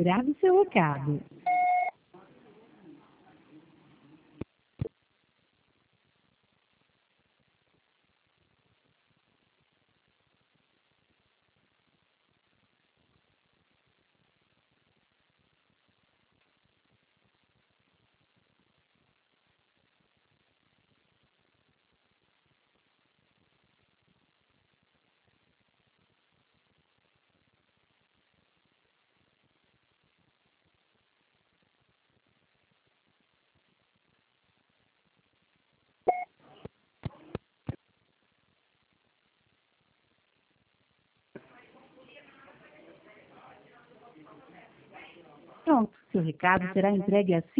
grave seu recado. Pronto, seu recado será entregue assim